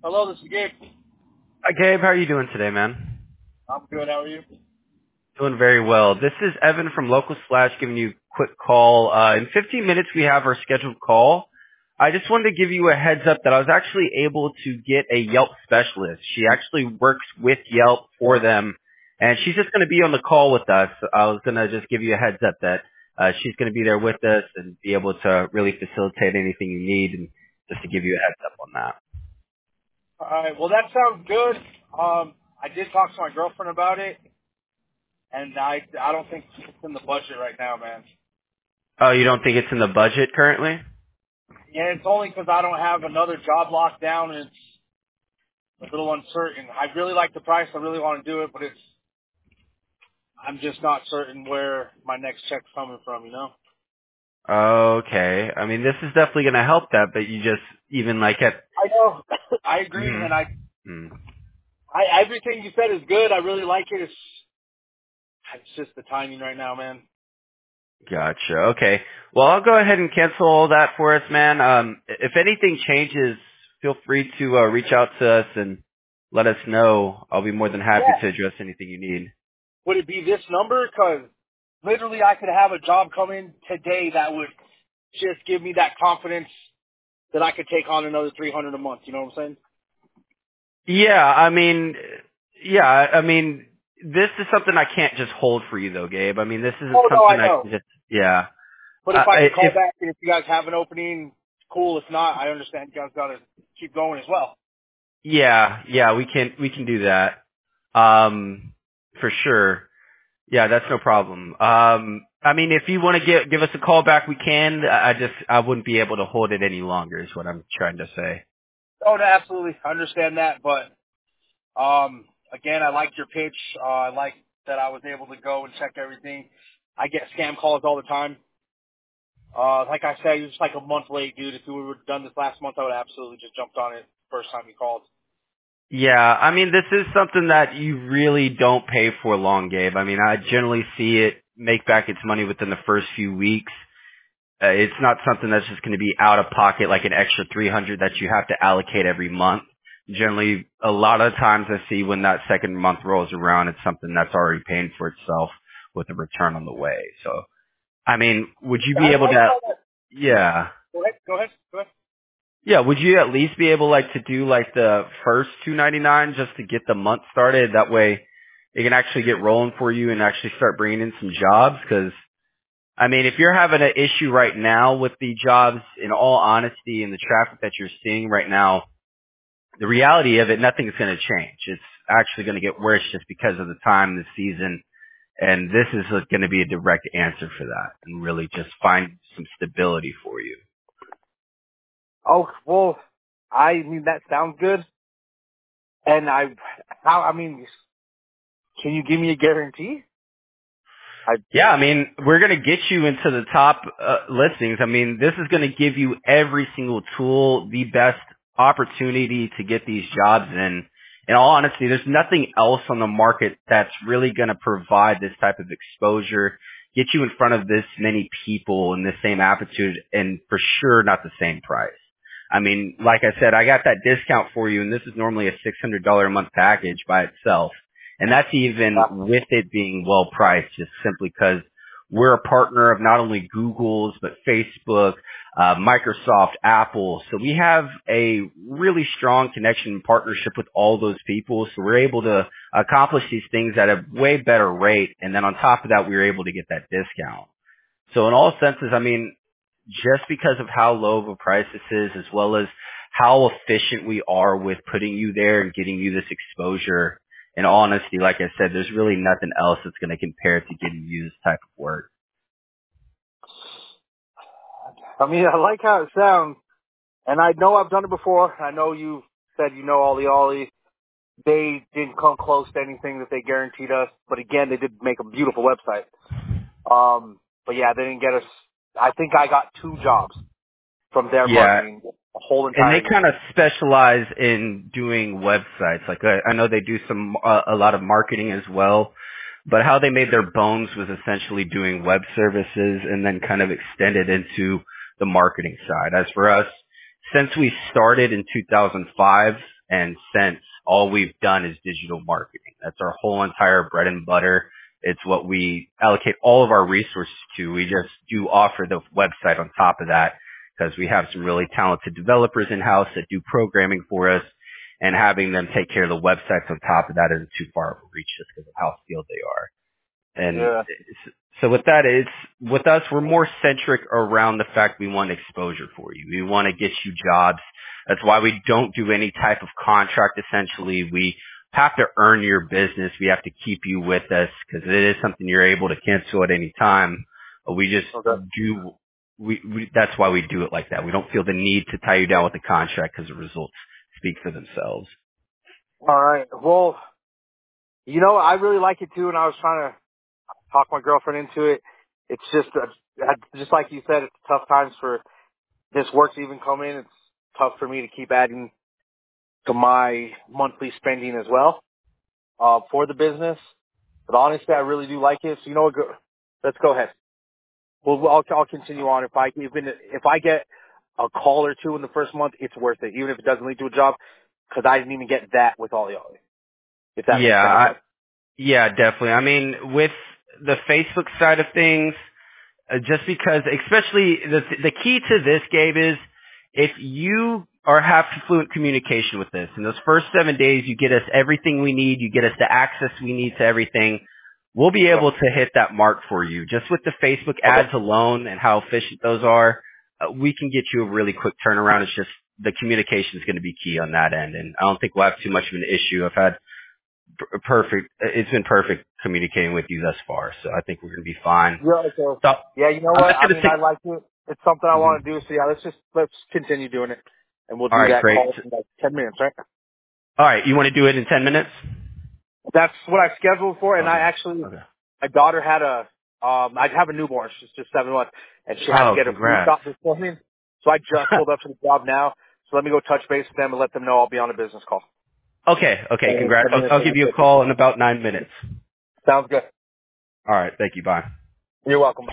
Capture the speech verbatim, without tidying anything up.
Hello, this is Gabe. Hi, Gabe. How are you doing today, man? I'm good. How are you? Doing very well. This is Evan from Local Slash giving you a quick call. Uh, in fifteen minutes, we have our scheduled call. I just wanted to give you a heads up that I was actually able to get a Yelp specialist. She actually works with Yelp for them, and she's just going to be on the call with us. I was going to just give you a heads up that uh, she's going to be there with us and be able to really facilitate anything you need, and just to give you a heads up on that. All right. Well, that sounds good. Um, I did talk to my girlfriend about it, and I I don't think it's in the budget right now, man. Oh, you don't think it's in the budget currently? Yeah, it's only because I don't have another job locked down, and it's a little uncertain. I really like the price. I really want to do it, but it's I'm just not certain where my next check's coming from. You know. Okay. I mean, this is definitely going to help that, but you just, even like at, I know. I agree, mm, and I, mm, I everything you said is good. I really like it. It's it's just the timing right now, man. gotcha. Okay. Well, I'll go ahead and cancel all that for us, man. Um, if anything changes, feel free to uh, reach out to us and let us know. I'll be more than happy Yeah. to address anything you need. Would it be this number? Because literally I could have a job come in today that would just give me that confidence that I could take on another three hundred a month. You know what I'm saying? Yeah, I mean, yeah, I mean, this is something I can't just hold for you though, Gabe. I mean, this isn't Oh, no, something I I know. can just, yeah. But Uh, if I could call if back and if you guys have an opening, cool. If not, I understand you guys got to keep going as well. Yeah, yeah, we can we can do that. Um, for sure. Yeah, that's no problem. Um, I mean, if you want to give give us a call back, we can. I I just I wouldn't be able to hold it any longer. Is what I'm trying to say. Oh, no, absolutely. I understand that. But, um, again, I liked your pitch. Uh, I like that I was able to go and check everything. I get scam calls all the time. Uh, like I said, you're just like a month late, dude. If we would have done this last month, I would have absolutely just jumped on it first time you called. Yeah, I mean, this is something that you really don't pay for long, Gabe. I mean, I generally see it make back its money within the first few weeks. Uh, it's not something that's just going to be out of pocket like an extra three hundred that you have to allocate every month. Generally, a lot of times I see when that second month rolls around, it's something that's already paying for itself with a return on the way. So, I mean, would you be I able like to, how that. yeah, Go ahead. Go ahead. Go ahead. yeah, would you at least be able like to do like the first two ninety-nine just to get the month started? That way it can actually get rolling for you and actually start bringing in some jobs. Cause I mean, if you're having an issue right now with the jobs, in all honesty, and the traffic that you're seeing right now, the reality of it, nothing's going to change. It's actually going to get worse just because of the time, the season, and this is going to be a direct answer for that, and really just find some stability for you. Oh well, I mean that sounds good. And I, how I mean, can you give me a guarantee? I Yeah, I mean, we're going to get you into the top uh, listings. I mean, this is going to give you every single tool, the best opportunity to get these jobs in. In all honesty, there's nothing else on the market that's really going to provide this type of exposure, get you in front of this many people in the same aptitude, and for sure not the same price. I mean, like I said, I got that discount for you, and this is normally a six hundred dollars a month package by itself. And that's even uh, with it being well priced, just simply because we're a partner of not only Google's, but Facebook, uh, Microsoft, Apple. So we have a really strong connection and partnership with all those people. So we're able to accomplish these things at a way better rate. And then on top of that, we were able to get that discount. So in all senses, I mean, just because of how low of a price this is, as well as how efficient we are with putting you there and getting you this exposure, in all honesty, like I said, there's really nothing else that's going to compare to getting you this type of work. I mean, I like how it sounds, and I know I've done it before. I know you said you know Ollie Ollie. They didn't come close to anything that they guaranteed us, but again, they did make a beautiful website. Um, but yeah, they didn't get us. I think I got two jobs from their Yeah, marketing the whole and they entire year. kind of specialize in doing websites. Like I, I know they do some uh, a lot of marketing as well, but how they made their bones was essentially doing web services and then kind of extended into the marketing side. As for us, since we started in two thousand five, And since all we've done is digital marketing, that's our whole entire bread and butter. It's what we allocate all of our resources to. We just do offer the website on top of that because we have some really talented developers in-house that do programming for us, and having them take care of the websites on top of that isn't too far of a reach just because of how skilled they are. And Yeah. so with that, it's with us, we're more centric around the fact we want exposure for you. We want to get you jobs. That's why we don't do any type of contract. Essentially, we have to earn your business. We have to keep you with us because it is something you're able to cancel at any time. We just Okay. do. We, we that's why we do it like that. We don't feel the need to tie you down with a contract because the results speak for themselves. All right. Well, you know, I really like it too, and I was trying to talk my girlfriend into it. It's just, uh, just like you said, it's tough times for this work to even come in. It's tough for me to keep adding to my monthly spending as well, uh, for the business. But honestly, I really do like it. So you know what? Go, let's go ahead. Well, I'll, I'll continue on. If I even if I get a call or two in the first month, it's worth it, even if it doesn't lead to a job, because I didn't even get that with all y'all. If that makes Yeah, sense. I, yeah, definitely. I mean, with the Facebook side of things, uh, just because, especially the the key to this, Gabe, is if you are have fluent communication with this, in those first seven days, you get us everything we need, you get us the access we need to everything. We'll be Yeah. able to hit that mark for you. Just with the Facebook Okay. ads alone and how efficient those are, uh, we can get you a really quick turnaround. It's just the communication is going to be key on that end, and I don't think we'll have too much of an issue. I've had p- perfect. It's been perfect communicating with you thus far, so I think we're going to be fine. Yeah. Okay. So Yeah. You know I'm what? just I going to mean, I take. like it. It's something I Mhm. want to do. So yeah, let's just let's continue doing it, and we'll All do right, that great. call in like ten minutes, right? All right, you want to do it in ten minutes? That's what I scheduled for, and I Okay. actually, Okay. my daughter had a, um, I have a newborn. She's just seven months, and she had to Oh, get a flu congrats. shot this morning. So I just pulled up to the job now. So let me go touch base with them and let them know I'll be on a business call. okay. Okay. So Congrats. ten I'll, minutes I'll will give be you a good. call in about nine minutes. Sounds good. All right. Thank you. Bye. You're welcome.